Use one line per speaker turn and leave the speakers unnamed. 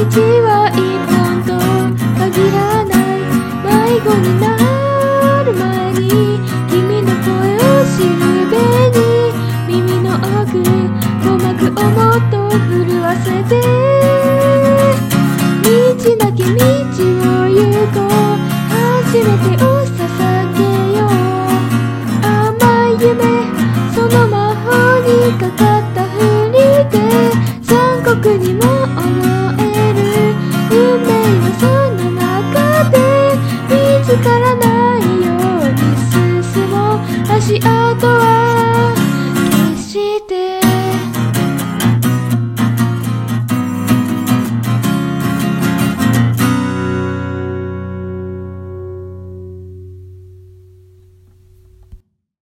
は一本と限らない。迷子になる前に君の声を知るべに、耳の奥鼓膜をもっと震わせて